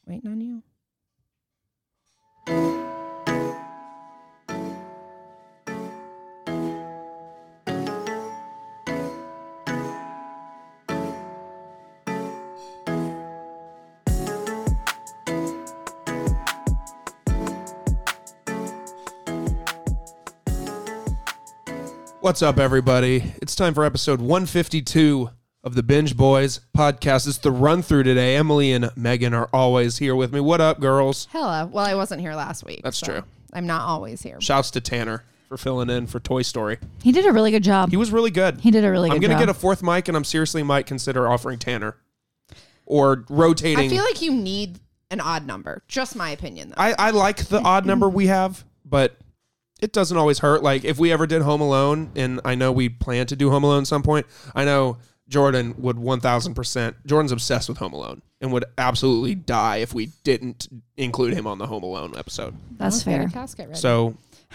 Waiting on you. What's up, everybody? It's time for episode 152 of the Binge Boys podcast. It's the run through today. Emily and Megan are always here with me. What up, girls? Hello. Well, I wasn't here last week. That's true. I'm not always here. Shouts to Tanner for filling in for Toy Story. He did a really good job. He was really good. He did a really good I'm job. going to get a fourth mic, and I'm seriously might consider offering Tanner or rotating. I feel like you need an odd number. Just my opinion, though. I like the odd number we have, but it doesn't always hurt. Like, if we ever did Home Alone, and I know we plan to do Home Alone at some point, I know Jordan would 1,000%. Jordan's obsessed with Home Alone and would absolutely die if we didn't include him on the Home Alone episode. That's Get fair. a casket ready. So,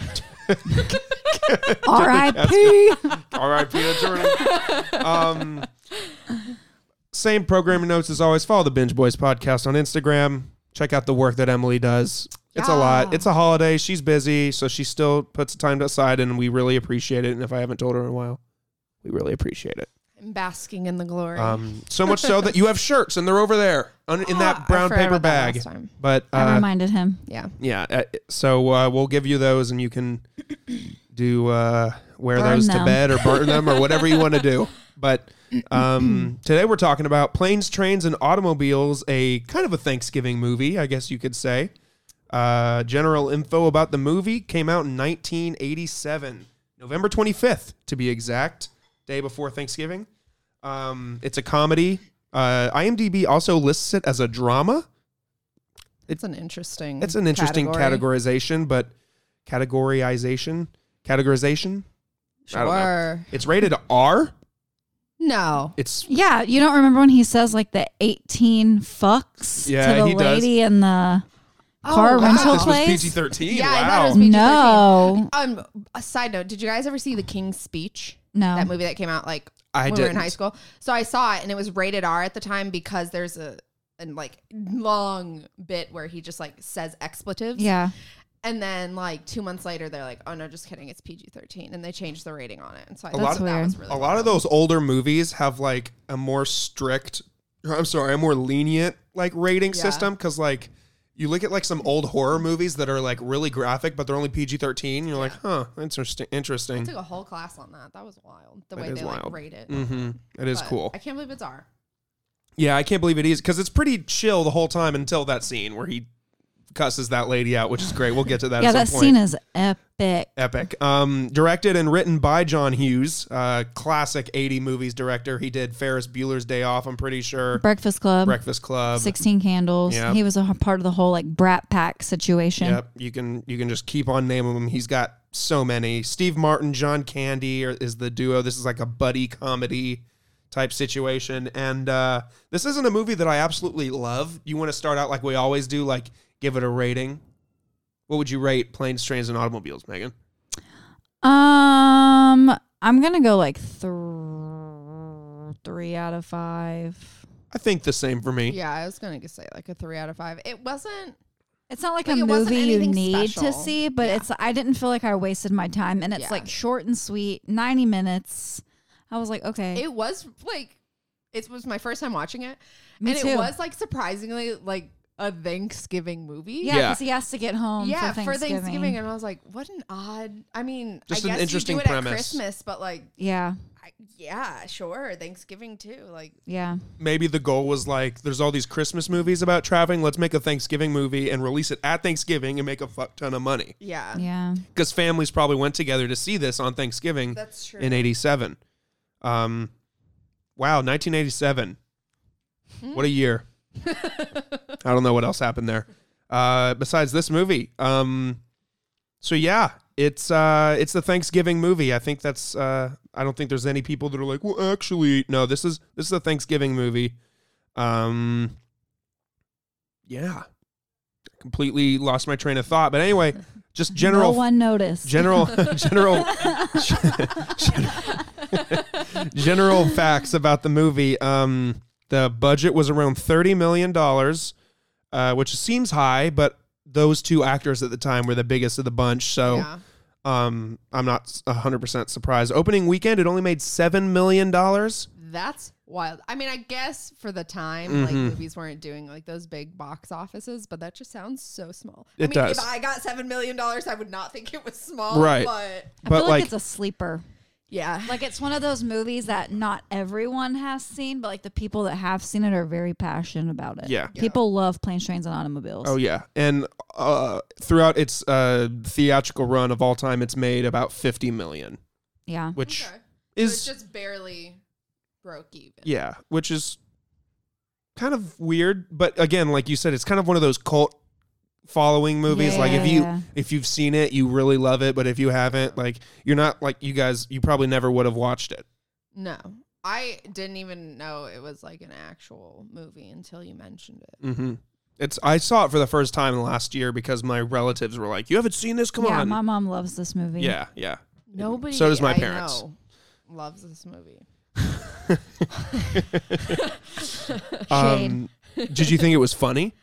R.I.P. R.I.P. to Jordan. Same programming notes as always. Follow the Binge Boys podcast on Instagram. Check out the work that Emily does. It's a lot. It's a holiday. She's busy, so she still puts the time aside, and we really appreciate it. And if I haven't told her in a while, we really appreciate it. I'm basking in the glory. So much so that you have shirts, and they're over there in that brown I forgot paper about that bag. last time. But I reminded him. Yeah. yeah, so we'll give you those, and you can do wear Burn those to them. bed or burn them or whatever you want to do. But today we're talking about Planes, Trains, and Automobiles, a kind of a Thanksgiving movie, I guess you could say. General info about the movie came out in 1987, November 25th to be exact, day before Thanksgiving. It's a comedy. IMDb also lists it as a drama. It's an interesting category. Categorization. I don't know. Sure. It's rated R. No. It's Yeah, you don't remember when he says like the 18 fucks Yeah, to the he does. lady in the car Oh, rental this was place? PG-13. Yeah, I thought Wow. it was PG-13. No. A side note, did you guys ever see The King's Speech? No. That movie that came out like I when we were in didn't. high school. So I saw it and it was rated R at the time because there's a like long bit where he just like says expletives. Yeah. And then like 2 months later they're like, oh no, just kidding, it's PG-13, and they changed the rating on it. And so I lot thought of- that was weird. really A lot of those older movies have like a more lenient like rating Yeah. system, because like you look at like some old horror movies that are like really graphic, but they're only PG-13. You're like, huh, interesting. I took a whole class on that. That was wild. The That way is they like wild. rate it. Mm-hmm. It is But cool. I can't believe it's R. Yeah, I can't believe it is, because it's pretty chill the whole time until that scene where he cusses that lady out, which is great. We'll get to that Yeah, at that some point. scene is epic. Epic. Directed and written by John Hughes, classic 80 movies director. He did Ferris Bueller's Day Off, I'm pretty sure. Breakfast Club. Breakfast Club. 16 Candles. Yep. He was a part of the whole like Brat Pack situation. Yep. You can just keep on naming them. He's got so many. Steve Martin, John Candy is the duo. This is like a buddy comedy type situation. And this isn't a movie that I absolutely love. You want to start out like we always do, like give it a rating. What would you rate Planes, Trains, and Automobiles, Megan? I'm gonna go like 3 out of 5. I think the same for me. Yeah, I was gonna say like a 3 out of 5. It wasn't. It's not like Like, a it wasn't movie you anything need special. to see, but Yeah. I didn't feel like I wasted my time, and it's Yeah. like short and sweet, 90 minutes. I was like, okay, It was like, it was my first time watching it, me and too. it was like surprisingly like a Thanksgiving movie. yeah, Yeah. because he has to get home Yeah, for Thanksgiving. and I was like, what an odd. I mean, Just I an guess interesting you do it premise. at Christmas, but like, Yeah, yeah, sure, Thanksgiving too. Like, yeah. Maybe the goal was like, there's all these Christmas movies about traveling. Let's make a Thanksgiving movie and release it at Thanksgiving and make a fuck ton of money. yeah, Yeah. Because families probably went together to see this on Thanksgiving that's true. in 87. Wow, 1987. What a year. I don't know what else happened there. Besides this movie. So yeah, it's the Thanksgiving movie. I think that's I don't think there's any people that are like, well, actually, no, this is a Thanksgiving movie. Yeah. Completely lost my train of thought. But anyway, just general No one noticed. general general facts about the movie. The budget was around $30 million. which seems high, but those two actors at the time were the biggest of the bunch. So Yeah. I'm not 100% surprised. Opening weekend, it only made $7 million. That's wild. I mean, I guess for the time, like Mhm. movies weren't doing like those big box offices, but that just sounds so small. It I mean, does. if I got $7 million, I would not think it was small. Right. But I But feel like, it's a sleeper. yeah. Like it's one of those movies that not everyone has seen, but like the people that have seen it are very passionate about it. Yeah. People love Planes, Trains, and Automobiles. oh yeah, and throughout its theatrical run of all time, it's made about 50 million, Yeah. which Okay. is So it just barely broke even. yeah, which is kind of weird. But again, like you said, it's kind of one of those cult following movies. Like Yeah. if you've seen it, you really love it. But if you haven't, like you're not like you guys, you probably never would have watched it. No. I didn't even know it was like an actual movie until you mentioned it. Mm-hmm. I saw it for the first time last year because my relatives were like, "You haven't seen this? Come yeah, on!" my mom loves this movie. Yeah, yeah. Nobody So does my I parents. know loves this movie. Shade. Did you think it was funny?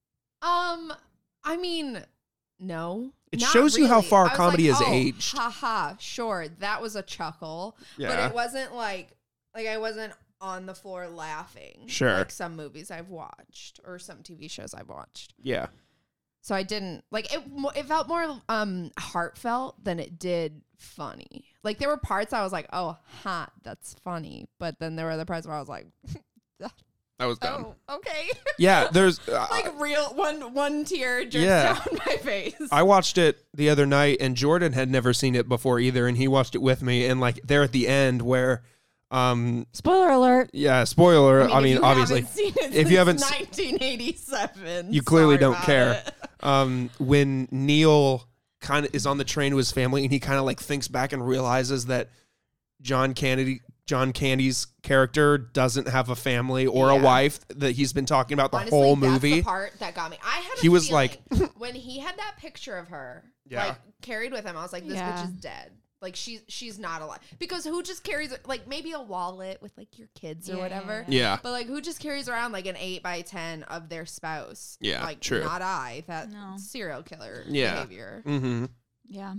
I mean, no. It Not shows you how really. far I was comedy like, has oh, aged. Haha, sure. That was a chuckle. But Yeah. it wasn't like I wasn't on the floor laughing. Sure. Like some movies I've watched or some TV shows I've watched. Yeah. So I didn't like it. It felt more heartfelt than it did funny. Like there were parts I was like, "Oh, that's funny," but then there were other parts where I was like, That was dumb. "Oh, okay." Yeah, there's Like real one tear drips Yeah. down my face. I watched it the other night and Jordan had never seen it before either, and he watched it with me, and like there at the end where Spoiler alert. yeah, spoiler, if you obviously haven't seen it if you haven't since 1987, you clearly sorry don't about care. it. When Neil kind of is on the train to his family and he kind of like thinks back and realizes that John Candy's character doesn't have a family or a Yeah. wife, that he's been talking about the Honestly, whole that's movie. the part that got me. I had. He was like- when he had that picture of her, Yeah. like carried with him. I was like, this Yeah. bitch is dead. Like she's not alive, because who just carries like maybe a wallet with like your kids or Yeah. whatever. Yeah. But like who just carries around like an 8x10 of their spouse? Yeah, like true. not I. That No. serial killer Yeah. behavior. Mm-hmm. Yeah.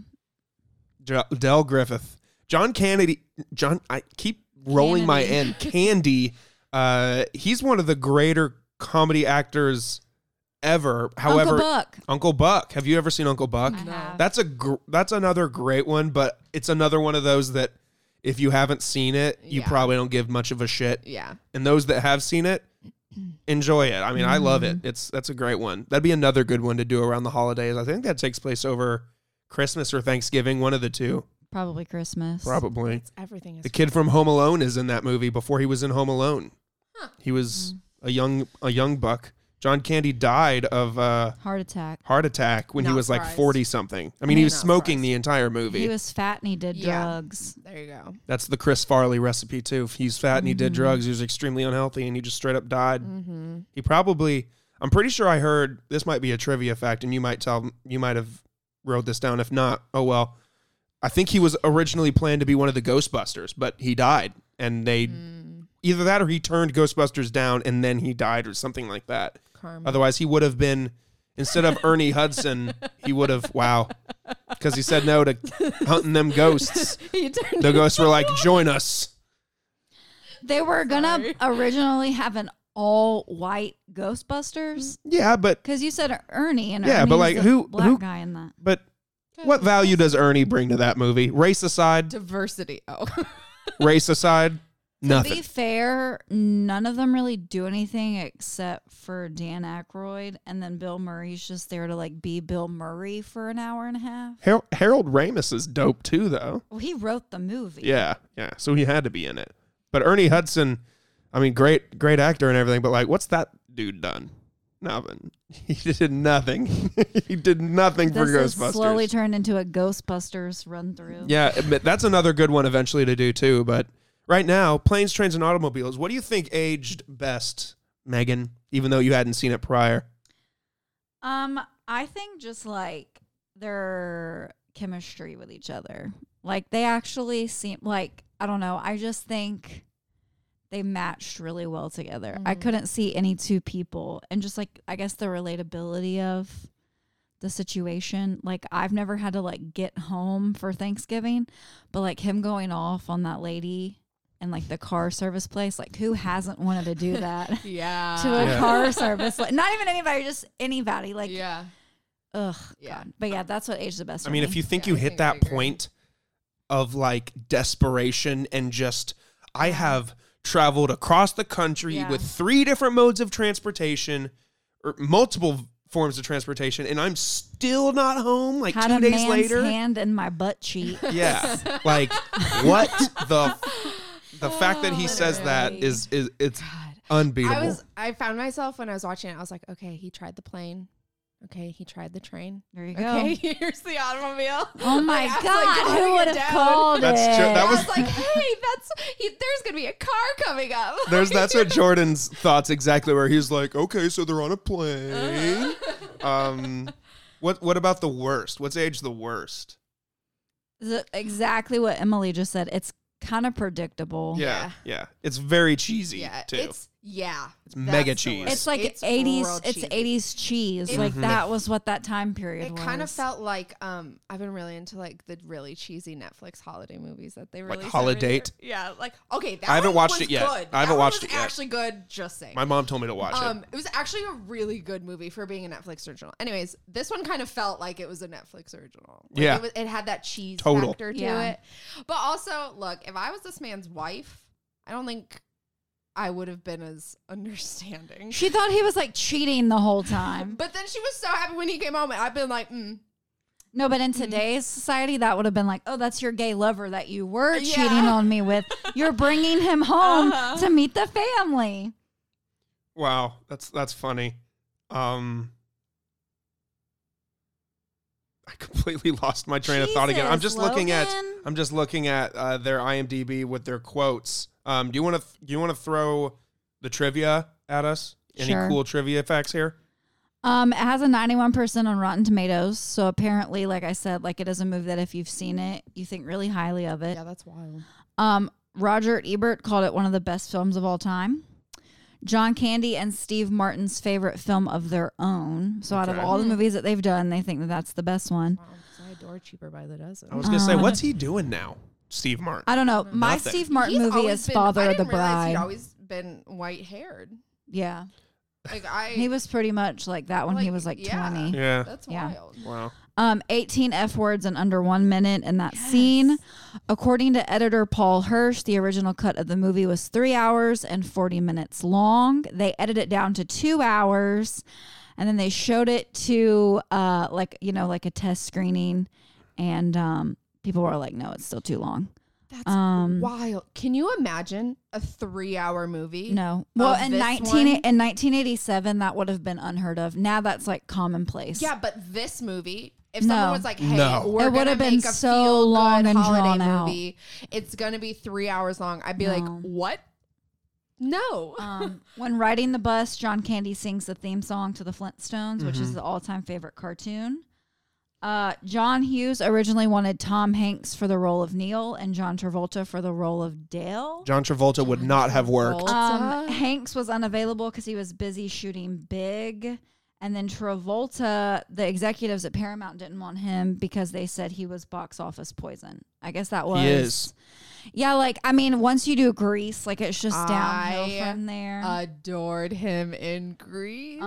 Del Griffith, John Candy. I keep rolling my Kennedy. N. Candy. He's one of the greater comedy actors ever. However, Uncle Buck. Uncle Buck. Have you ever seen Uncle Buck? I have. That's another great one, but it's another one of those that if you haven't seen it, you Yeah. probably don't give much of a shit. Yeah. And those that have seen it, enjoy it. I mean, I love it. That's a great one. That'd be another good one to do around the holidays. I think that takes place over Christmas or Thanksgiving, one of the two, Probably Christmas. probably. Everything is The kid from Home Alone is in that movie before he was in Home Alone. Huh. He was a young buck. John Candy died of Heart attack. heart attack when he Not was like surprised. 40 something. I mean, he was Not smoking surprised. the entire movie. He was fat and he did Yeah. drugs. There you go. That's the Chris Farley recipe too. If he's fat and he did drugs, he was extremely unhealthy and he just straight up died. Mm-hmm. He probably, I'm pretty sure I heard, this might be a trivia fact and you might have wrote this down. If not, oh well. I think he was originally planned to be one of the Ghostbusters, but he died and they either that or he turned Ghostbusters down and then he died or something like that. Karma. Otherwise, he would have been, instead of Ernie Hudson, he would have, wow, because he said no to hunting them ghosts. He turned The ghosts were like, join us. They were gonna Sorry. originally have an all white Ghostbusters Yeah, but because you said Ernie and Yeah, but, Ernie's like, the who- black guy in that. what value does Ernie bring to that movie? Race aside, diversity. Oh. race aside, To nothing. be fair, none of them really do anything except for Dan Aykroyd, and then Bill Murray's just there to like be Bill Murray for an hour and a half. Harold Ramis is dope too, though. Well, he wrote the movie. Yeah, so he had to be in it. But Ernie Hudson, I mean, great actor and everything, but like, what's that dude done? Nothing. He did nothing. He did nothing for This Ghostbusters. is slowly turned into a Ghostbusters run through. Yeah, but that's another good one eventually to do too. But right now, Planes, Trains, and Automobiles. What do you think aged best, Megan? Even though you hadn't seen it prior. I think just like their chemistry with each other. Like they actually seem like, I don't know, I just think they matched really well together. I couldn't see any two people, and just like I guess the relatability of the situation. Like I've never had to like get home for Thanksgiving, but like him going off on that lady and like the car service place, like who hasn't wanted to do that Yeah. to a car service? Like not even anybody, just anybody. Like yeah. ugh, Yeah. God. But yeah, that's what aged the best. I for mean, me. if you think Yeah, you I hit think I that agree. point of like desperation and just, I have traveled across the country Yeah. with 3 different modes of transportation or multiple forms of transportation, and I'm still not home like had 2 a days man's later. hand in my butt cheek. Yeah. Like what the fact that he says that Literally. is it's God. unbeatable. I found myself when I was watching it, I was like, okay, he tried the plane. Okay, he tried the train. There you go. Okay, here's the automobile. Oh my Like, I was, God, like, who jotting would it have down. called That's it? true. That I was- was like, hey, there's gonna be a car coming up. That's what Jordan's thoughts exactly where he's like, okay, so they're on a plane. What about the worst? What's age the worst? Is it exactly what Emily just said? It's kind of predictable. Yeah. It's very cheesy Yeah, too. it's mega that's the cheese. worst. It's like It's 80s. real It's cheesy. 80s cheese. Like that was what that time period It was. kind of felt like I've been really into like the really cheesy Netflix holiday movies that they release. Holiday? Yeah, like okay, that I haven't one watched was it yet. Good. I haven't That one watched was it yet. Actually good. Just saying. My mom told me to watch it. It was actually a really good movie for being a Netflix original. Anyways, this one kind of felt like it was a Netflix original. Like, Yeah. it had that cheese Total. factor to Yeah. it. But also, look, if I was this man's wife, I don't think I would have been as understanding. She thought he was like cheating the whole time. But then she was so happy when he came home, and I've been like, No, but in Mm-hmm. today's society, that would have been like, oh, that's your gay lover that you were Yeah. cheating on me with. You're bringing him home to meet the family. Wow, that's funny. I completely lost my train of thought again. I'm Jesus, just looking at Logan. their IMDb with their quotes. Do you want to throw the trivia at us? Any Sure. cool trivia facts here? It has a 91% on Rotten Tomatoes. So apparently, like I said, like it is a movie that if you've seen it, you think really highly of it. yeah, that's wild. Roger Ebert called it one of the best films of all time. John Candy and Steve Martin's favorite film of their own. So out of Okay. all the movies that they've done, they think that that's the best one. Wow, 'cause I adore Cheaper by the Dozen. I was gonna say, what's he doing now, Steve Martin? I don't know. My Nothing. Steve Martin He's movie always is been- Father I of the didn't realize Bride. He'd always been white haired. Yeah. Like He was pretty much like that when he was like yeah. 20. Yeah. That's Yeah. wild. Wow. 18 F words in under 1 minute in that scene. According to editor Paul Hirsch, the original cut of the movie was 3 hours and 40 minutes long. They edited it down to 2 hours, and then they showed it to like a test screening, and people were like, "No, it's still too long." That's wild. Can you imagine a 3-hour movie? No, well, Of in this 1987, that would have been unheard of. Now that's like commonplace. Yeah, but this movie, if No. someone was like, "Hey, No. we're It would gonna have been make a so feel-good long and holiday drawn out. movie, it's gonna be 3 hours long," I'd be like, No. "What? No." When riding the bus, John Candy sings the theme song to the Flintstones, which is the all-time favorite cartoon. John Hughes originally wanted Tom Hanks for the role of Neil and John Travolta for the role of Dale. John Travolta would not have worked. Travolta. Hanks was unavailable because he was busy shooting Big. And then Travolta, the executives at Paramount didn't want him because they said he was box office poison. I guess that was. He is. Yeah, like, I mean, once you do Grease, like, it's just downhill I from there. Adored him in Grease.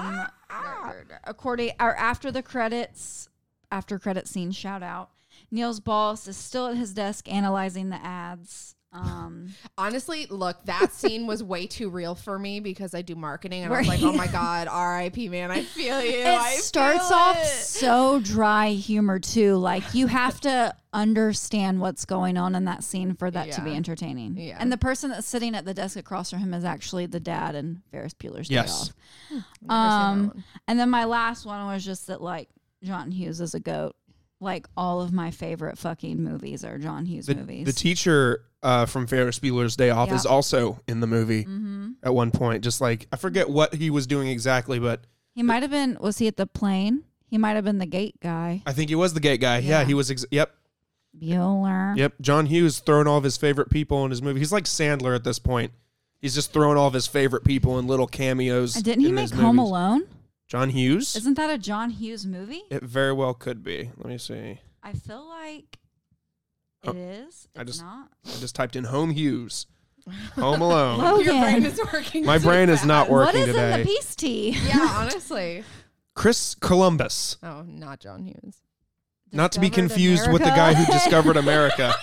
According or after the credits, after credit scene, shout out. Neil's boss is still at his desk analyzing the ads. Honestly, look, that scene was way too real for me because I do marketing, and I was Where like, "Oh my god, R.I.P. Man, I feel you." I It feel starts off it. so dry humor too. Like you have to understand what's going on in that scene for that to be Yeah. entertaining. Yeah. And the person that's sitting at the desk across from him is actually the dad in Ferris Bueller's Day Yes. Off. Never seen that one. And then my last one was just that like John Hughes is a goat. Like all of my favorite fucking movies are John Hughes movies. The teacher from Ferris Bueller's Day Off Yeah. is also in the movie at one point. Just like, I forget what he was doing exactly, but He might have been, was he at the plane? He might have been the gate guy. I think he was the gate guy. Yeah, Yeah. he was. Yep. Bueller. Yep. John Hughes throwing all of his favorite people in his movie. He's like Sandler at this point. He's just throwing all of his favorite people in little cameos. And didn't he in make his Home movies. Alone? John Hughes? Isn't that a John Hughes movie? It very well could be. Let me see. I feel like Oh, it is. It's not. I just typed in Home Hughes. Home Alone. Logan. Your brain is working. My too brain is not fast. working What is today. in the peace tea? Yeah, honestly. Chris Columbus. Oh, not John Hughes. Not to be Discovered confused with the guy who discovered America.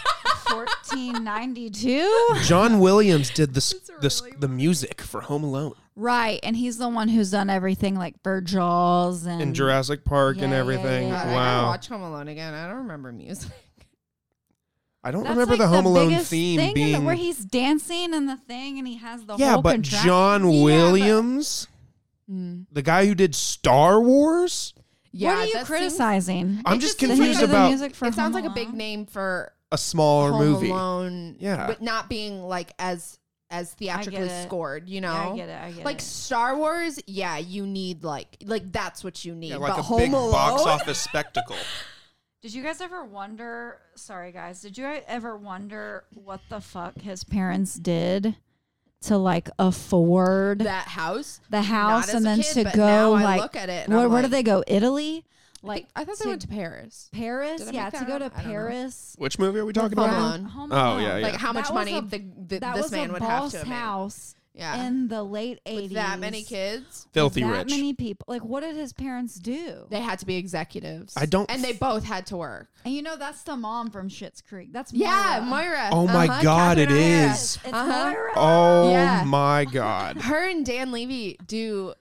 1492. John Williams did That's really the music for Home Alone Right, and he's the one who's done everything like for Jaws and and Jurassic Park and Yeah, everything. yeah. God, I gotta Wow. watch Home Alone again. I don't remember music. I don't That's remember like the Home Alone biggest theme thing being. where he's dancing and the thing, and he has the Yeah, whole but contraption. John Yeah, Williams, the guy who did Star Wars, Yeah, what are you that seems- criticizing? I'm It just just seems confused like the about music for It sounds Home like a big Alone? name for a smaller Home movie. Alone. Yeah. But not being like as theatrically it. scored, you know? Yeah, I get it. I get Like it. Star Wars, yeah, you need like that's what you need. Yeah, like but a Home big Alone, box office spectacle. Did you guys ever wonder? Sorry, guys. Did you ever wonder what the fuck his parents did to like afford that house, the house as and a then kid, to but go now I like look at it and where, I'm where like- did they go? Italy? Like I thought they to went to Paris. Paris? Did I Yeah, make to that go up? to I don't know. Paris. Which movie are we talking Home about? now? Alone. Home Oh, Alone. yeah, yeah. Like how much That was money a- this was man a would have boss to have made. house Yeah, in the late 80s. with that many kids, Filthy that rich. many people. Like, what did his parents do? they had to be executives. I don't- and they both had to work. And you know, that's the mom from Schitt's Creek. That's Yeah, Moira. Moira. Oh my God, it Catherine O'Hara. is. It's Uh-huh. Moira. Oh Yeah. my God. Her and Dan Levy do.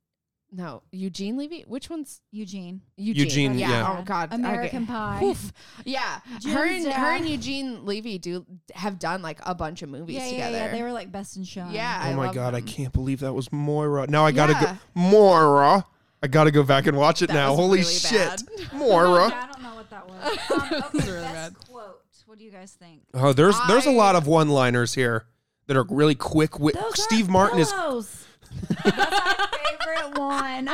No, Eugene Levy. Which one's Eugene. Eugene, yeah. Oh God. American okay. Pie. Oof. Yeah. Jim's Her and dad. Eugene Levy have done like a bunch of movies together. Yeah. They were like best in show. Yeah, Oh I my love God, I them. can't believe that was Moira. Now I gotta Yeah. go. Moira. I gotta go back and watch it That now. was Holy really shit. bad. Moira. I don't know what that was. Okay, was really best bad. quote. What do you guys think? Oh, there's a I- lot of one-liners here that are really quick. Those Steve aren't Martin is. pillows. That's my favorite one.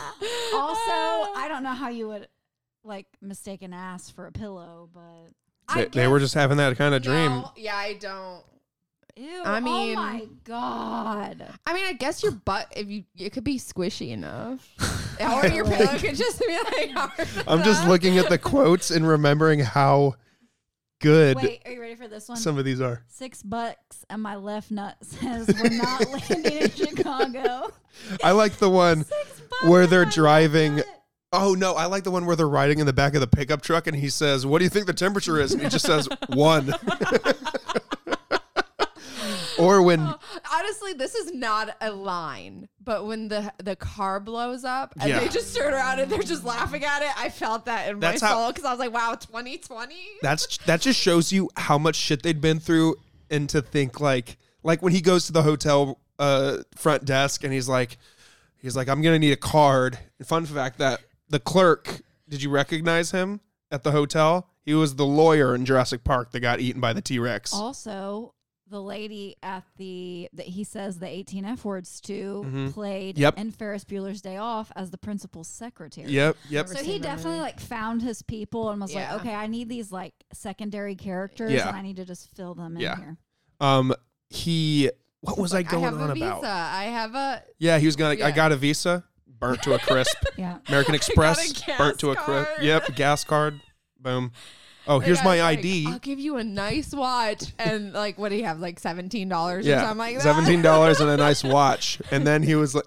Also, I don't know how you would like mistake an ass for a pillow, but They were just having that kind of dream. No, yeah, I don't. Ew, I mean- oh my god. I mean, I guess your butt, it could be squishy enough, or your pillow could just be like. hard I'm just enough. looking at the quotes and remembering how good Wait, are you ready for this one? some of these are. $6 and my left nut says we're not landing in Chicago. I like the one $6 where and they're my left driving. nut. Oh no, I like the one where they're riding in the back of the pickup truck and he says, "What do you think the temperature is?" And he just says 1. Or when Honestly, this is not a line, but when the car blows up and Yeah. they just turn around and they're just laughing at it, I felt that in That's my how- soul because I was like, "Wow, 2020." that just shows you how much shit they'd been through, and to think like when he goes to the hotel front desk and he's like I'm gonna need a card. Fun fact that the clerk, did you recognize him at the hotel? He was the lawyer in Jurassic Park that got eaten by the T-Rex. Also, the lady at that he says the 18 F words to played Yep. in Ferris Bueller's Day Off as the principal's secretary. Yep. So seen he that definitely movie. like found his people and was Yeah. like, okay, I need these like secondary characters Yeah. and I need to just fill them in Yeah. here. What was I going have on a visa. about? I have a. Yeah, he was gonna. I Yeah. got a Visa, burnt to a crisp. Yeah. American Express, gas burnt to a crisp. card. Yep, gas card. Boom. Oh, Like, here's I my was like, ID. I'll give you a nice watch and like, what do you have? Like $17 or Yeah, something like that. $17 and a nice watch. And then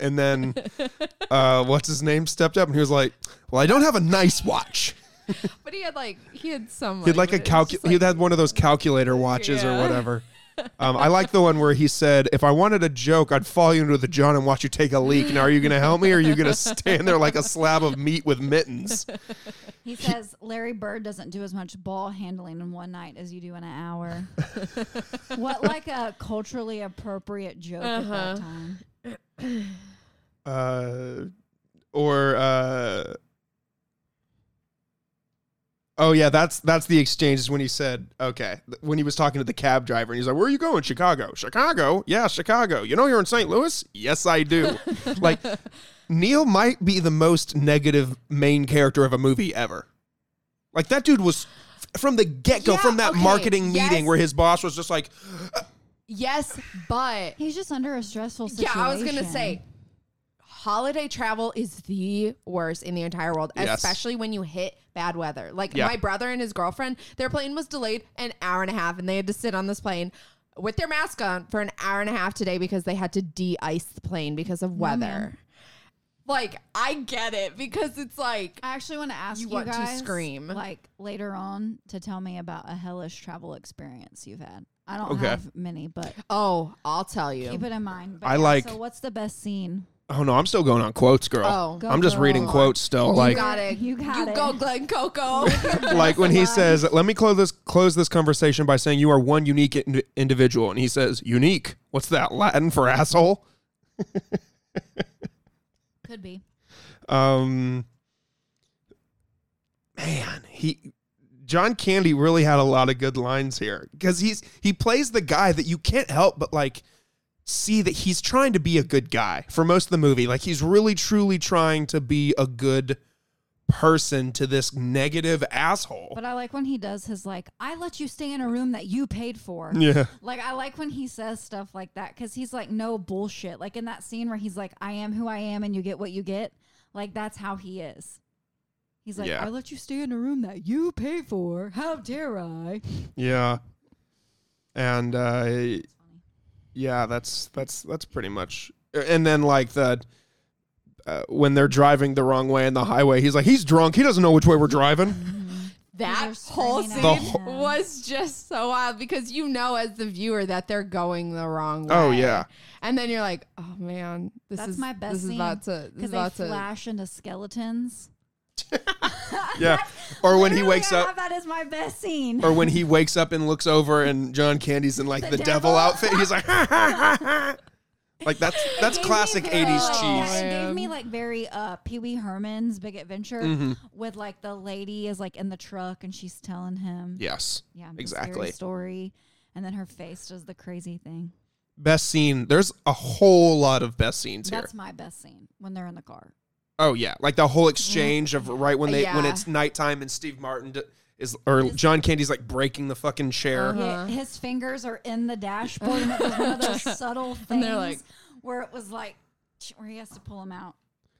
what's his name stepped up and he was like, "Well, I don't have a nice watch." But he had some. He had like a but it was just he had one of those calculator watches or Yeah. whatever. I like the one where he said, "If I wanted a joke, I'd follow you into the John and watch you take a leak. Now, are you going to help me, or are you going to stand there like a slab of meat with mittens?" He says Larry Bird doesn't do as much ball handling in one night as you do in an hour. What like a culturally appropriate joke at that time? Oh yeah, that's the exchange is when he said, okay, when he was talking to the cab driver and he's like, "Where are you going?" "Chicago." "Chicago?" "Yeah, Chicago." "You know you're in St. Louis?" "Yes, I do." Like, Neil might be the most negative main character of a movie ever. Like, that dude was from the get-go, Yeah, from that okay, marketing meeting yes. where his boss was just like, Yes, but He's just under a stressful situation. yeah, I was gonna say, holiday travel is the worst in the entire world, Yes. especially when you hit bad weather. Like Yeah. my brother and his girlfriend, their plane was delayed an hour and a half, and they had to sit on this plane with their mask on for an hour and a half today because they had to de-ice the plane because of weather. man. Like, I get it because it's like, I actually want to ask You you, want to guys, scream. like later on, to tell me about a hellish travel experience you've had. I don't Okay. have many, but oh, I'll tell you. keep it in mind. But I like- So, what's the best scene? Oh no, I'm still going on quotes, girl. Oh. Go, I'm just girl. reading quotes still. You Like got it. You got it. go, Glenn Coco. like when he That's says, "Let me close this conversation by saying you are one unique individual," and he says, "Unique? What's that? Latin for asshole?" Could be. Man, John Candy really had a lot of good lines here because he plays the guy that you can't help but like see that he's trying to be a good guy for most of the movie. Like he's really truly trying to be a good person to this negative asshole. But I like when he does his like, I let you stay in a room that you paid for. Yeah. Like I like when he says stuff like that because he's like, no bullshit. Like in that scene where he's like, I am who I am and you get what you get. Like that's how he is. He's like, Yeah. I let you stay in a room that you pay for. How dare I? Yeah. And yeah, that's pretty much. And then like the when they're driving the wrong way in the highway, he's like, he's drunk. He doesn't know which way we're driving. That They're whole screaming scene at him. was just so wild because you know as the viewer that they're going the wrong way. Oh, yeah. And then you're like, oh man, That's my best this is scene. about to this Because is they about to flash into skeletons. Yeah. Or when he Literally, wakes I up. have that is my best scene. Or when he wakes up and looks over and John Candy's in like the devil devil? outfit, he's like, ha, ha, ha, ha. Like that's It gave me classic very, 80s like, cheese. It gave Man. me like very Pee Wee Herman's Big Adventure Mhm. with like the lady is like in the truck and she's telling him Yes, the scary exactly. story, and then her face does the crazy thing. Best scene. There's a whole lot of best scenes here. That's my best scene when they're in the car. Oh yeah, like the whole exchange of right when when Yeah. it's nighttime and Steve Martin or John Candy's like breaking the fucking chair. Uh-huh. Yeah, his fingers are in the dashboard, and it was one of those subtle things And they're like- where it was like where he has to pull them out.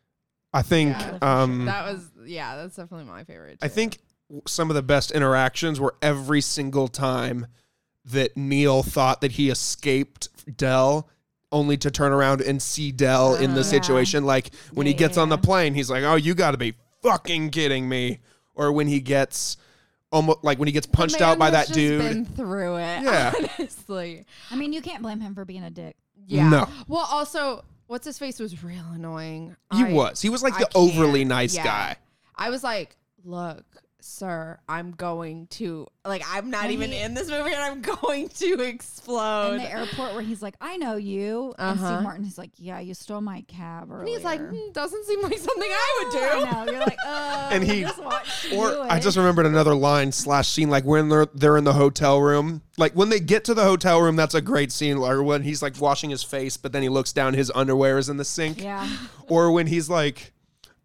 I think Yeah. that was that's definitely my favorite. I too. think some of the best interactions were every single time that Neil thought that he escaped Dell, only to turn around and see Dell in the Yeah. situation. Like when he Yeah, gets on the yeah. plane, he's like, "Oh, you got to be fucking kidding me!" Or when he gets almost like when he gets The punched man out by has that just dude. Been through it. Yeah. Honestly. I mean, you can't blame him for being a dick. Yeah. No. Well, also, what's his face was real annoying. He was like I the overly can't. nice Yeah. guy. I was like, look, sir, I'm going to I'm not When even he- in this movie, and I'm going to explode. In the airport where he's like, I know you. And Uh-huh. Steve Martin, he's like, yeah, you stole my cab earlier. And he's like, doesn't seem like something I would do. I know. You're like, And he- just watched you Or do I it. just remembered another line / scene, like when they're in the hotel room. Like when they get to the hotel room, that's a great scene. Or when he's like washing his face, but then he looks down, his underwear is in the sink. Yeah. Or when he's like,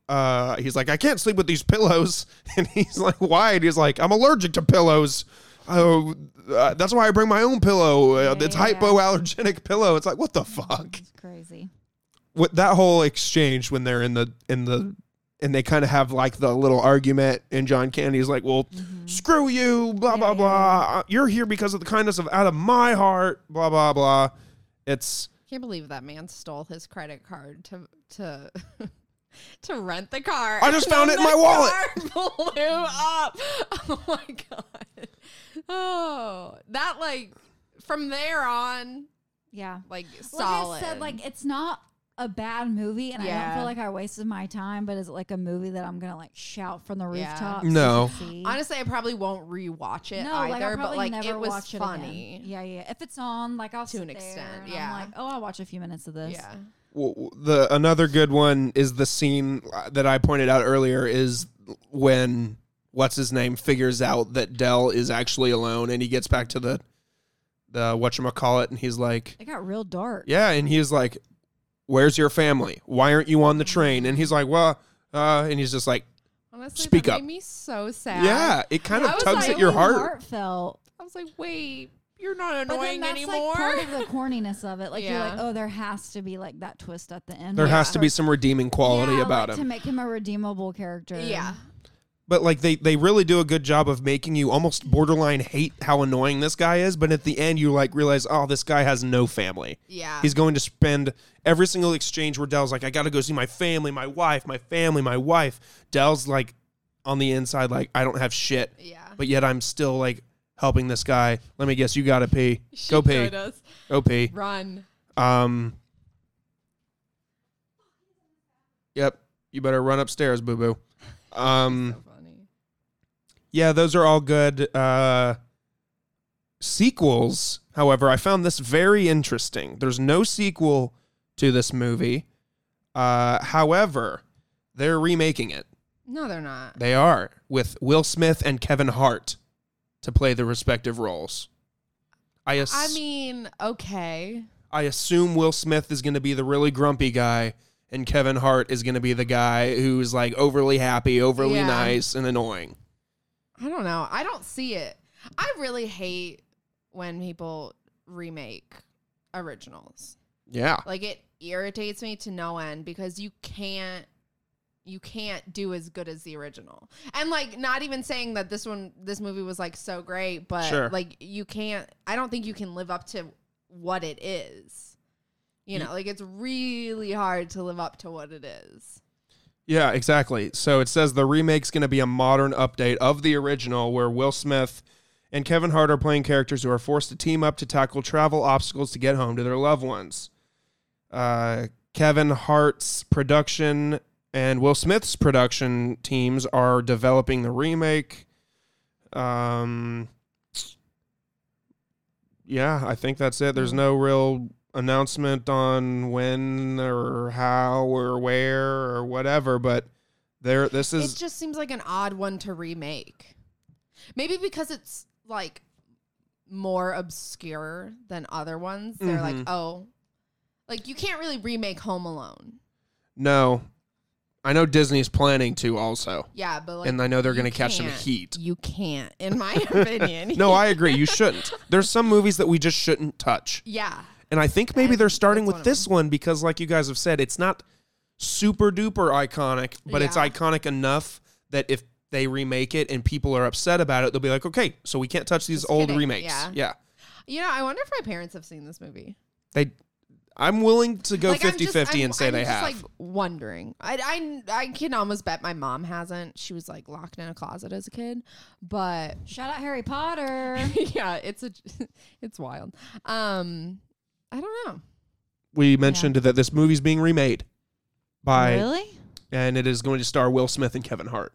I can't sleep with these pillows, and he's like, why? And he's like, I'm allergic to pillows. Oh, that's why I bring my own pillow. It's Yeah. hypoallergenic pillow. It's like, what the fuck? It's crazy. What that whole exchange when they're in the and they kind of have like the little argument, and John Candy's like, well, screw you, blah, blah, blah. You're here because of the kindness out of my heart, blah, blah, blah. It's, Can't believe that man stole his credit card to to rent the car. I just And found then it in my the wallet. car blew up. Oh my god. Oh, that from there on, Yeah. solid. Like I said, it's not a bad movie, and I don't Yeah. feel like I wasted my time, but is it like a movie that I'm going to shout from the Yeah. rooftops? No. to see? Honestly, I probably won't rewatch it No, either, I'll but probably never it was watch it funny. again. Yeah. If it's on, I'll To an sit there extent, and yeah. I'm like, oh, I'll watch a few minutes of this. Yeah. another good one is the scene that I pointed out earlier is when what's his name figures out that Dell is actually alone, and he gets back to the whatchamacallit, and he's like, It got real dark. yeah, and he's like, where's your family? Why aren't you on the train? And he's like, well, and he's just like, Honestly, Speak that up. made me so sad. yeah, it kind I of was tugs like, at your Really heart. heartfelt. I was like, wait, you're not But annoying then that's anymore. like part of the corniness of it. Like you're like, Yeah. oh, there has to be like that twist at the end. There where it has to be starts- some redeeming quality Yeah, about like, him. to make him a redeemable character. Yeah. But like they really do a good job of making you almost borderline hate how annoying this guy is, but at the end you like realize, oh, this guy has no family. Yeah. He's going to spend every single exchange where Dell's like, I got to go see my family, my wife, my family, my wife. Dell's like on the inside, like, I don't have shit, Yeah. but yet I'm still like helping this guy. Let me guess, you got to pee. She Go pee. does. Go pee. Run. Yep. You better run upstairs, boo boo. So funny. Yeah, those are all good. Sequels, however, I found this very interesting. There's no sequel to this movie. However, they're remaking it. No, they're not. They are, with Will Smith and Kevin Hart to play the respective roles. I mean, okay. I assume Will Smith is going to be the really grumpy guy, and Kevin Hart is going to be the guy who's like overly happy, overly Yeah. nice, and annoying. I don't know. I don't see it. I really hate when people remake originals. Yeah. Like it irritates me to no end because you can't do as good as the original. And like not even saying that this movie was like so great, but Sure. like I don't think you can live up to what it is. You know, like it's really hard to live up to what it is. Yeah, exactly. So it says the remake's going to be a modern update of the original where Will Smith and Kevin Hart are playing characters who are forced to team up to tackle travel obstacles to get home to their loved ones. Kevin Hart's production and Will Smith's production teams are developing the remake. Yeah, I think that's it. There's no real announcement on when or how or where or whatever, but this is It just seems like an odd one to remake. Maybe because it's like more obscure than other ones. They're like, oh, like you can't really remake Home Alone. no. I know Disney's planning to also. Yeah, but like, And I know they're you going to catch some can't. heat. You can't, in my opinion. No, I agree. You shouldn't. There's some movies that we just shouldn't touch. Yeah. And I think maybe they're starting that's with one of this one because, like you guys have said, it's not super duper iconic, but it's Yeah. iconic enough that if they remake it and people are upset about it, they'll be like, okay, so we can't touch these Just old kidding. remakes. Yeah. You know, I wonder if my parents have seen this movie. I'm willing to go Like, 50-50 and say I'm they just, have. like wondering. I can almost bet my mom hasn't. She was like locked in a closet as a kid, but Shout out Harry Potter. yeah, it's wild. I don't know. We mentioned that this movie's being remade by, Really? and it is going to star Will Smith and Kevin Hart.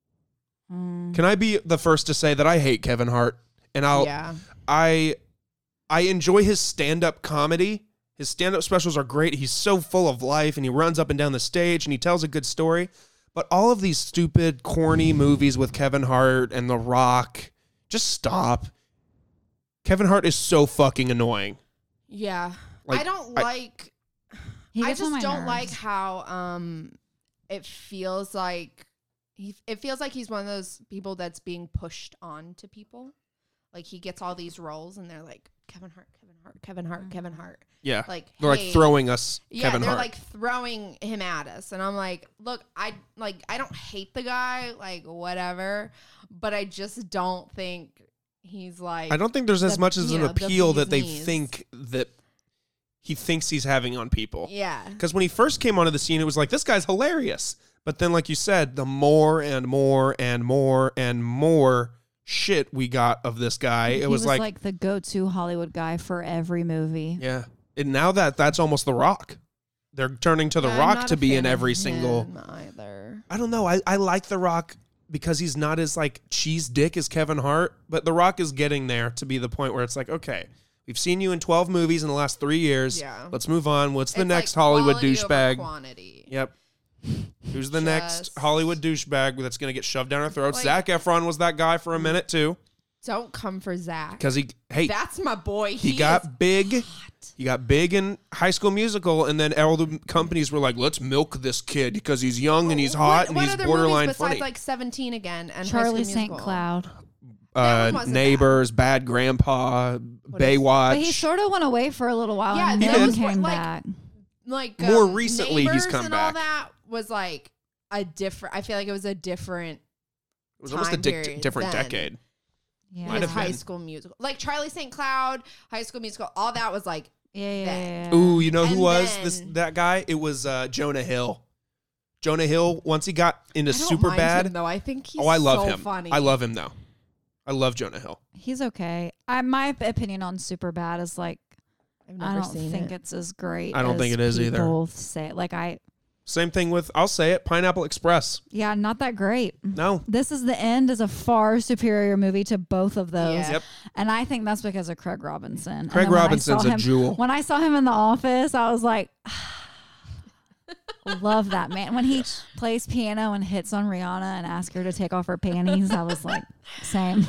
Mm. Can I be the first to say that I hate Kevin Hart? And Yeah. I enjoy his stand-up comedy. His stand-up specials are great. He's so full of life, and he runs up and down the stage, and he tells a good story. But all of these stupid, corny movies with Kevin Hart and The Rock, just stop. Kevin Hart is so fucking annoying. Yeah. Like, I don't I- like He I gets on just my don't nerves. like how it feels like it feels like he's one of those people that's being pushed on to people. Like he gets all these roles and they're like Kevin Hart, Kevin Hart, Kevin Hart, Kevin Hart. Yeah. Like They're hey, like throwing us yeah, Kevin they're Hart. like throwing him at us, and I'm like, look, I don't hate the guy, like whatever, but I just don't think he's like. I don't think there's as the- much as you an know, the appeal that they bee's knees. think that he thinks he's having on people. Yeah. Because when he first came onto the scene, it was like, this guy's hilarious. But then, like you said, the more and more and more and more shit we got of this guy, He it was like, the go-to Hollywood guy for every movie. yeah. And now that's almost The Rock. They're turning to The I'm Rock not to a be fan in of every single. him either. I don't know. I like The Rock because he's not as like cheese dick as Kevin Hart, but The Rock is getting there to be the point where it's like, okay, we've seen you in 12 movies in the last 3 years. Yeah. Let's move on. What's the It's next like Hollywood quality over douchebag? quantity. Yep. Who's the next Just- Hollywood douchebag that's going to get shoved down our throats? Like- Zac Efron was that guy for a minute too, Don't come for Zach. because That's my boy. he is got big. hot. He got big in High School Musical, and then all the companies were like, "Let's milk this kid because he's young and he's hot and what he's other borderline movies besides funny." like 17 again and Charlie High School St. Musical? Cloud. That one wasn't Neighbors, Bad Grandpa, Baywatch. But he sort of went away for a little while Yeah, and that then was came like- back. Like More recently, he's Neighbors come and back. All that was like a different. I feel like it was a different. It was almost a time period different then. decade. Yeah. Might His have been. High School Musical, like Charlie St. Cloud, High School Musical, all that was like Yeah. Ooh, you know who And was then- that guy? It was Jonah Hill. Jonah Hill, once he got into I don't super mind bad. him, though. I think he's I love so him. funny. I love him though. I love Jonah Hill. He's okay. My opinion on Superbad is like I've I never don't seen think it. it's as great. I don't as think it is either. people say like Same thing with, I'll say it, Pineapple Express. not that great. No. This Is the End is a far superior movie to both of those. Yeah. Yep. And I think that's because of Craig Robinson. And Craig then when I Robinson's saw a him- jewel. When I saw him in The Office, I was like, love that man. When he plays piano and hits on Rihanna and asks her to take off her panties, I was like, same.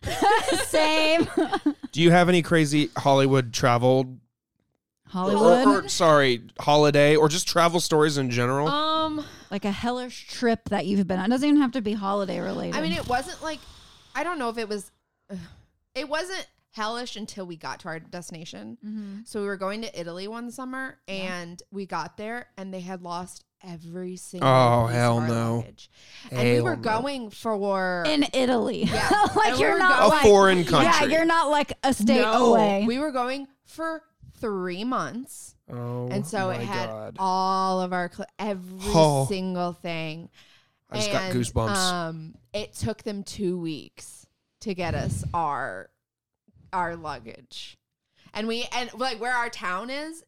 Same. Do you have any crazy Hollywood travel Hollywood. or sorry, holiday or just travel stories in general? Like a hellish trip that you've been on. It doesn't even have to be holiday related. I mean, it wasn't like I don't know if it was. It wasn't hellish until we got to our destination. Mm-hmm. So we were going to Italy one summer, and we got there, and they had lost every single. Oh, piece hell of our no. luggage. And we Hell were no. going for in Italy. Yeah. Like And we you're were not going- A like, foreign Yeah, country. you're not like a state No, away. we were going for 3 months. Oh, And so it my had God. all of our every Oh. single thing. I just got goosebumps. It took them 2 weeks to get us our luggage, and like where our town is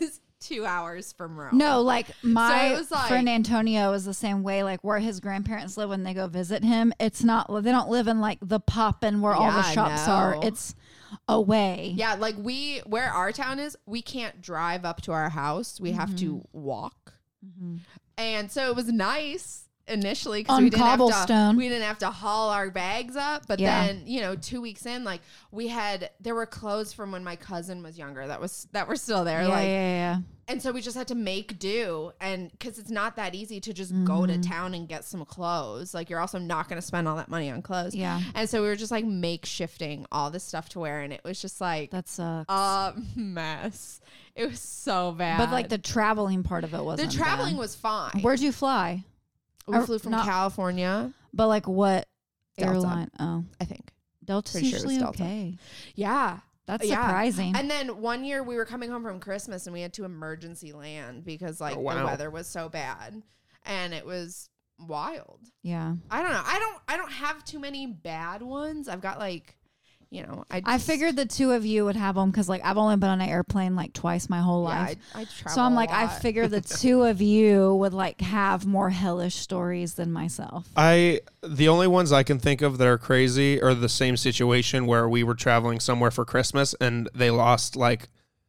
2 hours from Rome. No, like my it was like- friend Antonio is the same way. Like where his grandparents live when they go visit him, it's not. They don't live in like the poppin' where all the Yeah, shops no. are. It's away. Yeah, like where our town is, we can't drive up to our house. We have to walk, and so it was nice. Initially, because On we cobblestone. we didn't have to haul our bags up. But Yeah. then 2 weeks in, like there were clothes from when my cousin was younger that were still there. Yeah, like, yeah. and so we just had to make do, and because it's not that easy to just go to town and get some clothes. Like you're also not going to spend all that money on clothes. Yeah. And so we were just like makeshifting all this stuff to wear, and it was just like That sucks. a mess. It was so bad. But like the traveling part of it the wasn't. traveling bad. was fine. Where'd you fly? We or flew from not- California, But like what Delta. airline? Oh, I think. Delta's Pretty sure it was usually Delta. okay. Yeah. That's Yeah. surprising. And then one year we were coming home from Christmas and we had to emergency land because like Oh, wow. the weather was so bad, and it was wild. yeah. I don't know. I don't have too many bad ones. I've got like, I just- figured the two of you would have them because like I've only been on an airplane like twice my whole yeah, life. I travel. So I'm a like, I lot. figure the two of you would like have more hellish stories than myself. The only ones I can think of that are crazy are the same situation where we were traveling somewhere for Christmas and they lost like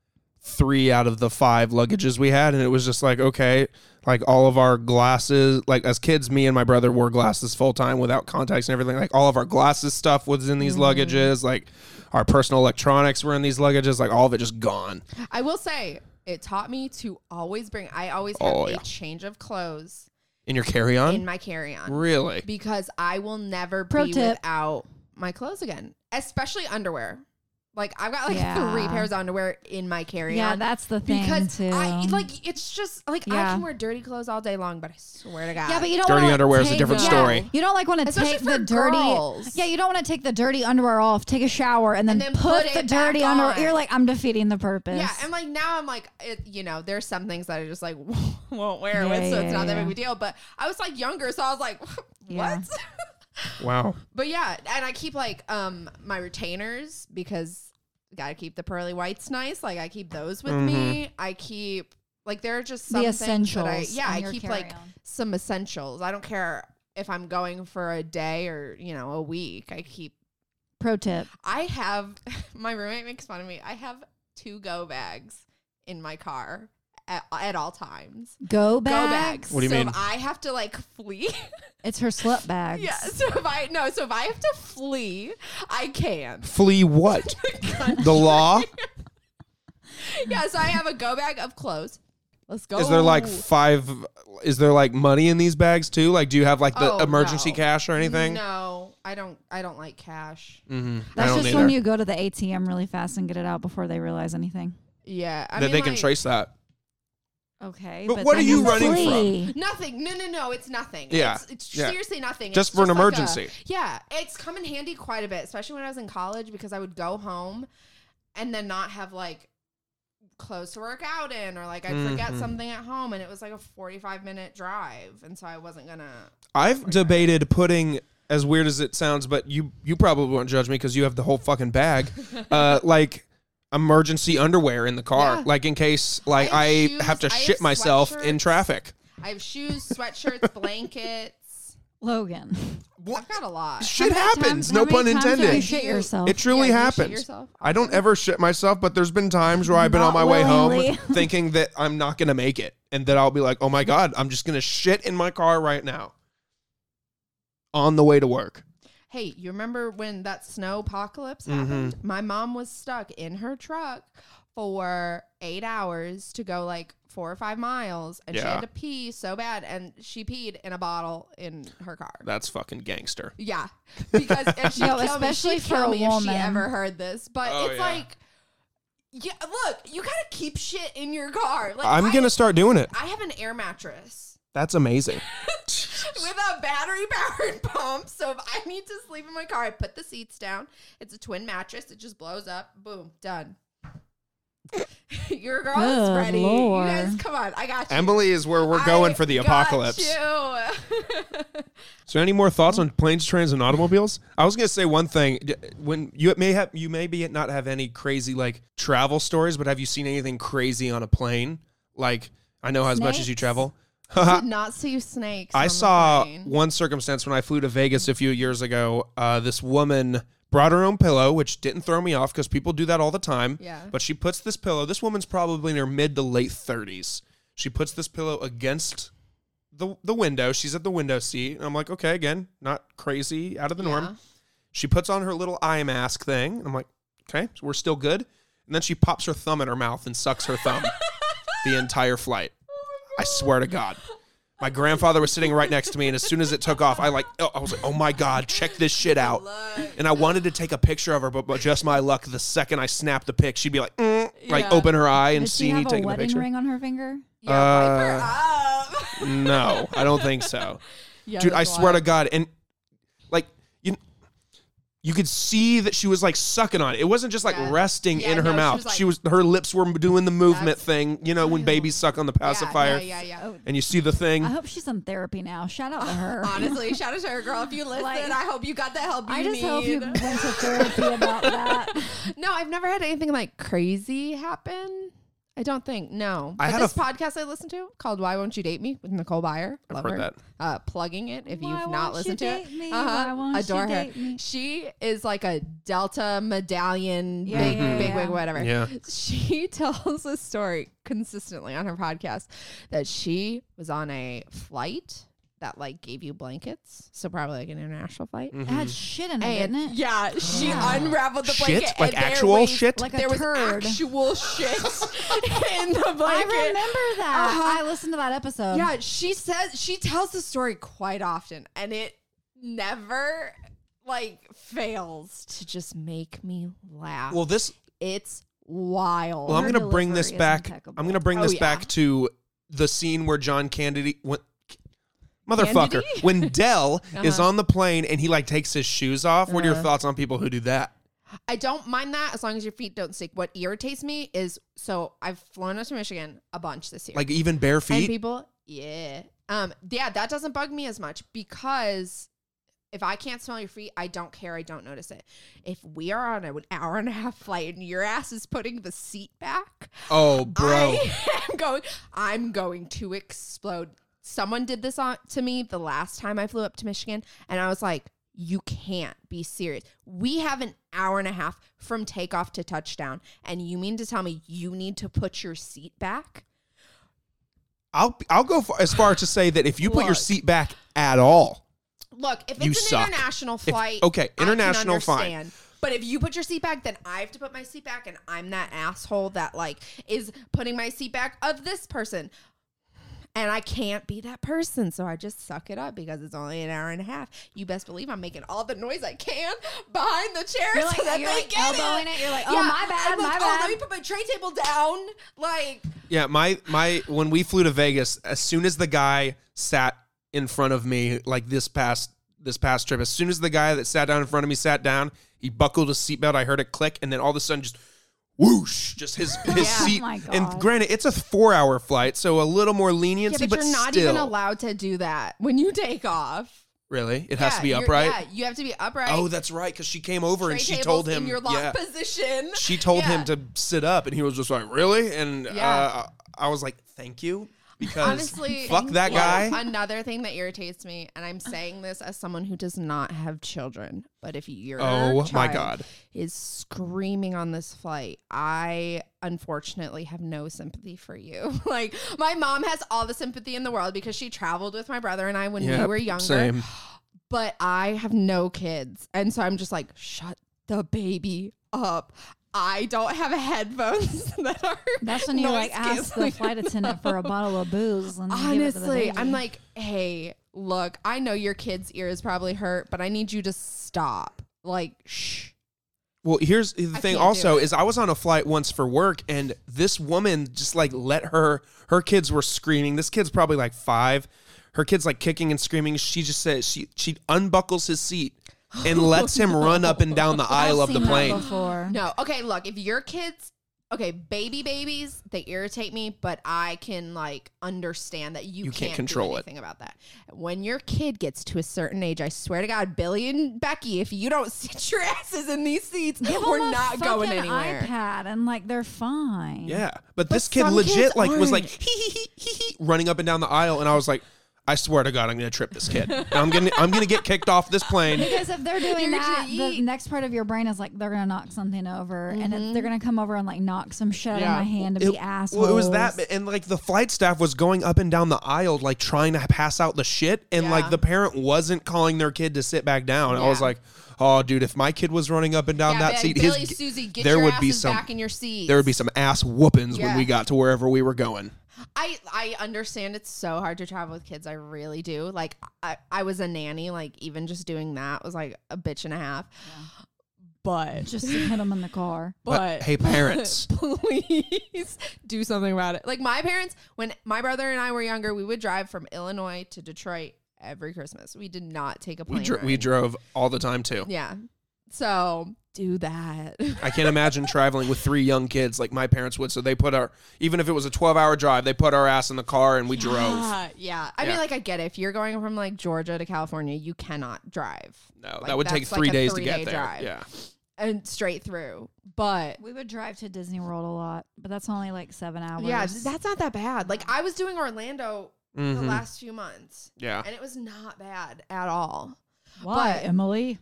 3 out of the 5 luggages we had, and it was just like, okay, like all of our glasses, like as kids, me and my brother wore glasses full time without contacts and everything. Like all of our glasses stuff was in these luggages, like our personal electronics were in these luggages, like all of it just gone. I will say it taught me to always bring. I always have Oh, a yeah. change of clothes In your carry-on? in my carry-on Really? because I will never Pro be tip. without my clothes again, especially underwear. Like I've got like Yeah. 3 pairs of underwear in my carry-on. Yeah, that's the thing because too. it's just like I Yeah. can wear dirty clothes all day long, but I swear to God, yeah, but you don't Dirty wanna underwear is a take- different yeah. story. You don't like want to Especially take for the dirty. girls. Yeah, you don't want to take the dirty underwear off, take a shower, and then, then put put the it dirty back underwear. on. You're like, I'm defeating the purpose. Yeah, and like now I'm like, there's some things that I just like won't wear Yeah, with, so yeah, it's not that yeah. big of a deal. But I was like younger, so I was like, what? Yeah. Wow. But yeah, and I keep like my retainers because gotta keep the pearly whites nice. Like I keep those with me. I keep like there are just some The things that essentials on I your keep like carry-on. some essentials. I don't care if I'm going for a day or a week. I keep. Pro tip. I have my roommate makes fun of me. I have 2 go bags in my car at all times. Go Go bags. bags. What do you so mean? if I have to like flee, It's her slut bags. yeah. So if I have to flee, I can. Flee what? The law? Yeah. So I have a go bag of clothes, Let's go. Is there like is there like money in these bags too? Like, do you have like the emergency cash or anything? No, I don't like cash. Mm-hmm. That's just when you go to the ATM really fast and get it out before they realize anything. Yeah. I that mean, they can trace that. Okay. But what are then you running flee. from? Nothing. No. It's nothing. Yeah. It's Yeah. seriously nothing. Just It's for an like emergency. yeah. It's come in handy quite a bit, especially when I was in college, because I would go home and then not have like clothes to work out in, or like I'd forget something at home, and it was like a 45-minute drive, and so I wasn't gonna. I've debated putting, as weird as it sounds, but you probably won't judge me because you have the whole fucking bag, like emergency underwear in the car, like in case like I have to shit myself in traffic. I have shoes, sweatshirts, blankets. Logan. I've got a lot. Shit happens. How No many pun times have intended. you shit yourself? It truly Yeah, you shit happens. yourself? I don't ever shit myself, but there's been times where I've been on my Not way willingly. home thinking that I'm not going to make it, and that I'll be like, oh my God, I'm just going to shit in my car right now on the way to work. Hey, you remember when that snow apocalypse happened? My mom was stuck in her truck for 8 hours to go like 4 or 5 miles, and she had to pee so bad, and she peed in a bottle in her car. That's fucking gangster. Yeah, because if she No, kill especially me, she'd for kill a me if she woman. ever heard this. But Oh, it's yeah. like, yeah, look, you gotta keep shit in your car. Like I'm going to start doing it. I have an air mattress That's amazing. with a battery-powered pump. So if I need to sleep in my car, I put the seats down. It's a twin mattress. It just blows up. Boom, done. Your girl is Good ready. Lord. You guys, come on. I got you. Emily is where we're going for the apocalypse. You. So any more thoughts on planes, trains, and automobiles? I was going to say one thing. When you may not have any crazy like travel stories, but have you seen anything crazy on a plane? Like, I know as much as you Snakes? travel. Did not see snakes. I on the saw plane. one circumstance when I flew to Vegas a few years ago. This woman brought her own pillow, which didn't throw me off because people do that all the time. Yeah. But she puts this pillow. This woman's probably in her mid to late 30s. She puts this pillow against the window. She's at the window seat. And I'm like, okay, again, not crazy, out of the norm. She puts on her little eye mask thing. I'm like, okay, so we're still good. And then she pops her thumb in her mouth and sucks her thumb the entire flight. I swear to God. My grandfather was sitting right next to me, and as soon as it took off, I was like, oh my God, check this shit out. And I wanted to take a picture of her, but just my luck, the second I snapped the pic, she'd be like, like open her eye and Did see she me have a taking the wedding picture. ring on her finger? Yeah, wipe her up. No, I don't think so. Yeah, Dude, I that's swear to wild. God. And like, you could see that she was like sucking on it. It wasn't just like Yeah. resting Yeah, in her no, she mouth. was like- Her lips were doing the movement That's- thing, when babies suck on the pacifier. Yeah. And you see the thing. I hope she's in therapy now. Shout out to her. Honestly, shout out to her, girl. If you listen, Like- I hope you got the help you I just need. hope you went to therapy about that. No, I've never had anything like crazy happen. I don't think. No. I But had this podcast I listened to called "Why Won't You Date Me" with Nicole Byer. I've Love heard her. that. Plugging it if Why you've not won't you listened to it. date me? Why won't Adore you her. date me? She is like a Delta medallion, Yeah, big yeah, wig, whatever. Yeah. She tells a story consistently on her podcast that she was on a flight that like gave you blankets, so probably like an international flight. It had shit in it, And didn't it? yeah, she Yeah. unraveled the Shit? blanket. Like and there actual was- shit? Like a there was turd. actual shit in the I blanket. remember that. Uh-huh. I listened to that episode. Yeah, she tells the story quite often, and it never like fails to just make me laugh. Well, It's wild. Well, I'm Her going to bring this delivery is back. impeccable. I'm going to bring Oh, this yeah. back to the scene where John Candy went. Motherfucker. Candy? When Dell is Uh-huh. on the plane and he like takes his shoes off. What are your thoughts on people who do that? I don't mind that as long as your feet don't stink. What irritates me is I've flown up to Michigan a bunch this year. Like even bare and feet? people, yeah, that doesn't bug me as much because if I can't smell your feet, I don't care. I don't notice it. If we are on an hour and a half flight and your ass is putting the seat back, Oh, bro. I'm going to explode. Someone did this to me the last time I flew up to Michigan, and I was like, you can't be serious. We have an hour and a half from takeoff to touchdown, and you mean to tell me you need to put your seat back? I'll go as far as to say that if you put your Look. seat back at all, Look, if You it's an suck. international flight, okay, I can international, fine. understand. But if you put your seat back, then I have to put my seat back, and I'm that asshole that like is putting my seat back of this person. And I can't be that person, so I just suck it up because it's only an hour and a half. You best believe I'm making all the noise I can behind the chair You're like, so that you're they like get elbowing it. You're like, oh, Yeah, my bad, I'm like, my oh, bad. let me put my tray table down. Like, Yeah, my when we flew to Vegas, as soon as the guy sat in front of me, like this past trip, as soon as the guy that sat down in front of me sat down, he buckled his seatbelt. I heard it click, and then all of a sudden, just whoosh, just his seat. Oh my God. And granted, it's a 4-hour flight, so a little more leniency, yeah, but you're not still. even allowed to do that when you take off. Really, it has to be you're- upright. Yeah, you have to be upright. Oh, that's right, because she came over and Tray she tables told him, in your lock yeah, position. she told Yeah. him to sit up, and he was just like, really? And Yeah. I was like, thank you, because Honestly, fuck that yeah, guy. Another thing that irritates me, and I'm saying this as someone who does not have children, but if your Oh my child God. is screaming on this flight, I unfortunately have no sympathy for you. Like, my mom has all the sympathy in the world because she traveled with my brother and I when we Yep, were younger. Same. But I have no kids, and so I'm just like, shut the baby up. I don't have headphones that are. That's when you like ask the noise-canceling. flight attendant for a bottle of booze. And you give it to the Honestly, baby. I'm like, hey, look, I know your kid's ears probably hurt, but I need you to stop. Like, shh. Well, here's the I thing can't also do it. is I was on a flight once for work, and this woman just like let her kids were screaming. This kid's probably like 5. Her kid's like kicking and screaming. She just says she unbuckles his seat and lets him run up and down the aisle I've of the seen that plane. before. No, okay, look, if your kids, okay, babies, they irritate me, but I can like understand that you can't can't control do it. anything about that. When your kid gets to a certain age, I swear to God, Billy and Becky, if you don't sit your asses in these seats, Give we're them a not going fucking anywhere. iPad and like they're fine. Yeah, but this kid some legit kids like was like aren't. hee, running up and down the aisle, and I was like, I swear to God, I'm gonna trip this kid. And I'm gonna get kicked off this plane. Because if they're doing You're that, gonna the eat. next part of your brain is like they're gonna knock something over, and they're gonna come over and like knock some shit out of Yeah. my hand and be assholes. Well, it was that, and like the flight staff was going up and down the aisle, like trying to pass out the shit, and like Yeah. the parent wasn't calling their kid to sit back down. I was Yeah. like, oh, dude, if my kid was running up and down that like, seat, Billy, Susie, get there your would be asses some back in your seats. there would be some ass whoopings when Yeah. we got to wherever we were going. I understand it's so hard to travel with kids. I really do. Like, I was a nanny. Like, even just doing that was like a bitch and a half. But just to hit them in the car. but hey, parents, please do something about it. Like, my parents, when my brother and I were younger, we would drive from Illinois to Detroit every Christmas. We did not take a plane we ride. drove all the time too. Yeah. So do that. I can't imagine traveling with 3 young kids like my parents would. So they put even if it was a 12-hour drive, they put our ass in the car and we drove. Yeah. I Yeah. mean, like, I get it. If you're going from like Georgia to California, you cannot drive. No, Like, that would take that's like 3 a days to get 3-day there. drive. Yeah. And straight through. But We would drive to Disney World a lot, but that's only like 7 hours. yeah, that's not that bad. Like, I was doing Orlando the Mhm. last few months, Yeah. and it was not bad at all. Why, but- Emily?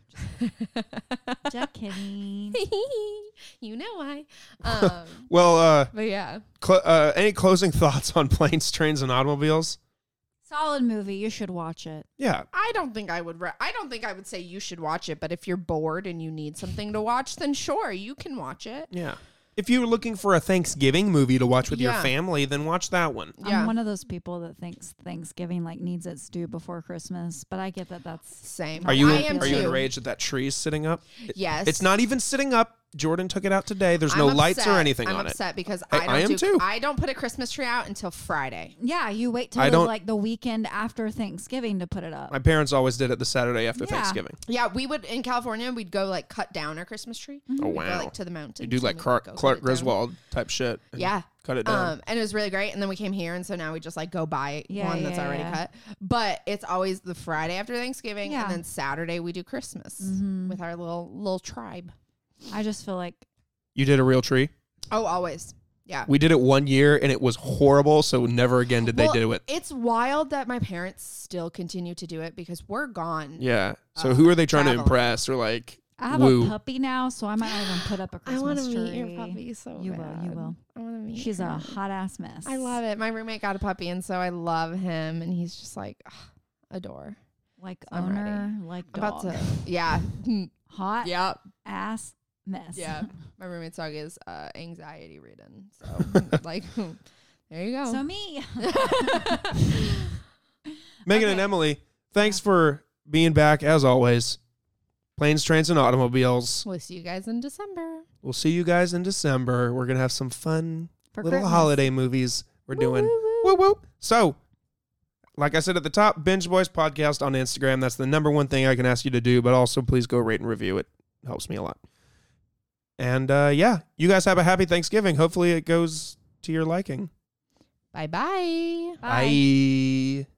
Just kidding. You know why. Well, But yeah. any closing thoughts on Planes, Trains, and Automobiles? Solid movie. You should watch it. Yeah. I don't think I would say you should watch it, but if you're bored and you need something to watch, then sure, you can watch it. Yeah. If you were looking for a Thanksgiving movie to watch with your Yeah. family, then watch that one. Yeah. I'm one of those people that thinks Thanksgiving like needs its due before Christmas, but I get that that's Same. Are you I am are you too. enraged that that tree is sitting up? Yes. It's not even sitting up. Jordan took it out today. There's I'm no lights or upset. anything I'm on upset because Hey, I I am don't too. I don't put a Christmas tree out until Friday. yeah. You wait till I don't- like the weekend after Thanksgiving to put it up. it. My parents always did it the Saturday after Yeah. Thanksgiving. Yeah, we would in California. We'd go like cut down our Christmas tree. Oh, We'd wow. Go, like to the mountains. You do like and we'd Clark go cut Clark it down. Griswold type shit. and Yeah. Cut it down. And it was really great. And then we came here, and so now we just like go buy Yeah, one that's yeah, already yeah. cut. But it's always the Friday after Thanksgiving, Yeah. and then Saturday we do Christmas with our little tribe. I just feel like You did a real tree? Oh, always. Yeah. We did it one year and it was horrible, so never again did Well, they do it. It's wild that my parents still continue to do it because we're gone. Yeah. So who are they trying to traveling. impress or like I have woo? a puppy now, so I might not even put up a I want Christmas to tree. meet your puppy so You bad. will. You will. I want to meet She's her. a hot ass mess. I love it. My roommate got a puppy, and so I love him, and he's just like adore. Like I'm ready. owner, like I'm about dog. to, yeah, Hot. yeah, ass mess. Yeah. My roommate's dog is anxiety ridden. So, like, there you go. So me. Megan Okay. and Emily, thanks for being back as always. Planes, Trains, and Automobiles. We'll see you guys in December. We'll see you guys in December. We're going to have some fun For little Christmas. holiday movies we're doing. Woo, woo, Woo woo. So, like I said at the top, Binge Boys Podcast on Instagram. That's the number one thing I can ask you to do, but also please go rate and review. It helps me a lot. And yeah, you guys have a happy Thanksgiving. Hopefully it goes to your liking. Bye-bye. Bye. Bye.